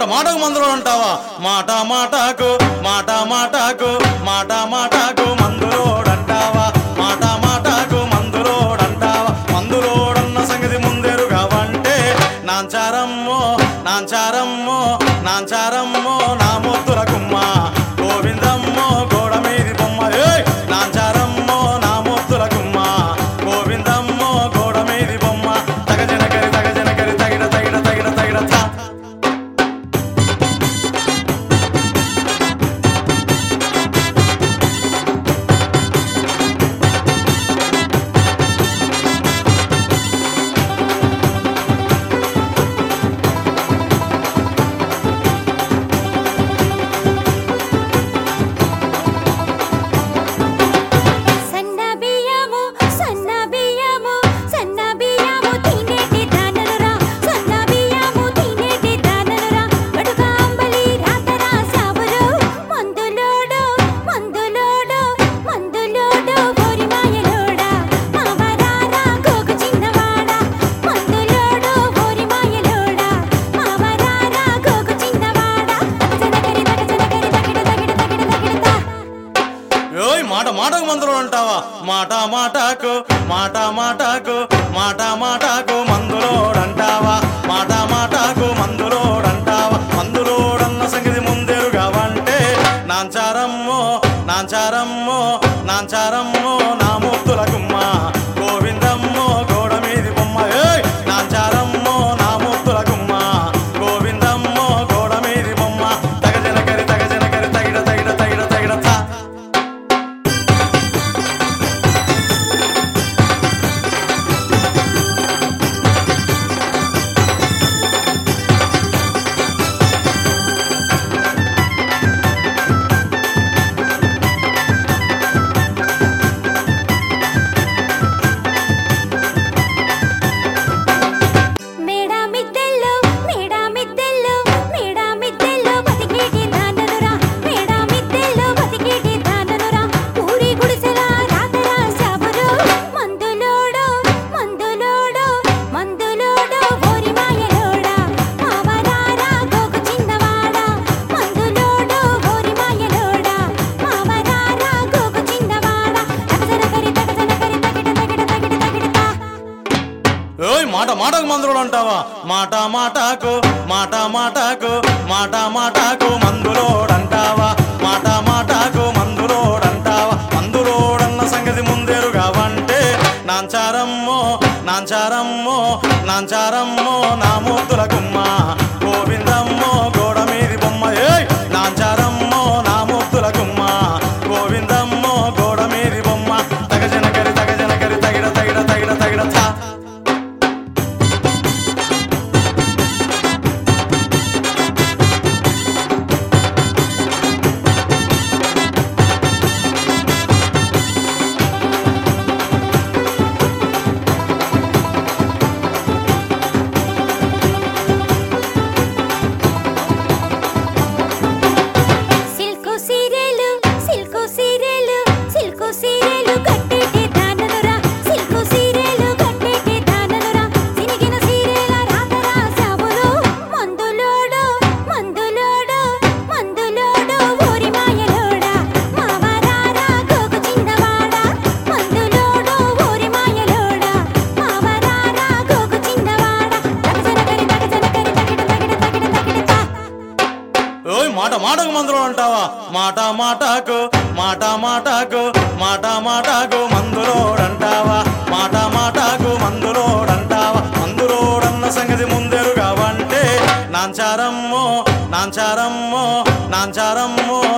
మాటకు మందులో అంటావా మాట మాటకు మాట మాటకు మాట మాటకు మందులోడంటావా మాట మాటకు మందులోడంటావా మందులోడన్న సంగతి ముందెరుగవంటే నాంచారమ్మో నాంచారమ్మో నాంచారమ్మో నా ముద్దుల గుమ్మ గోవిందమ్మో గోడ మీది బొమ్మ నాంచారమ్మో నా ముద్దుల గుమ్మ గోవిందమ్మో గోడ మీది బొమ్మ తగజనకరి తగిడ తగిడ తగిడ తగిడ తా మాటకు మందులో అంటావా మాట మాటకు మాట మాటకు మాట మాటకు మందులోడంటావా మాట మాటకు మందులోడంటావా మందులోడన్న సంగతి ముందెరుగవంటే నాంచారమ్మో నాంచారమ్మో నాంచారమ్మో నా ముద్దుల గుమ్మ గోవిందమ్మో గోడ మీది బొమ్మ నాంచారమ్మో నా ముద్దుల గుమ్మ గోవిందమ్మో గోడ మీది బొమ్మ తగజనకరి తగిడ తగిడ తగిడ తా మాటకు మందులో అంటావా మాట మాటకు మాట మాటకు మాట మాటకు మందులోడంటావా మాట మాటకు మందులోడంటావా మందులోడన్న సంగతి ముందెరుగవంటే నాంచారమ్మో నాంచారమ్మో నాంచారమ్మో నా ముద్దుల గుమ్మ గోవిందమ్మో గోడ మీది బొమ్మ నాంచారమ్మో నా ముద్దుల గుమ్మ గోవిందమ్మో గోడ మీది బొమ్మ తగజనకరి తగిడ తగిడ తా మాటకు మందులో అంటావా మాట మాటకు మాట మాటకు మాట మాటకు మందులోడంటావా మాట మాటకు మందులోడంటావా మందులోడన్న సంగతి ముందెరుగవంటే నాంచారమ్మో నాంచారమ్మో నాంచారమ్మో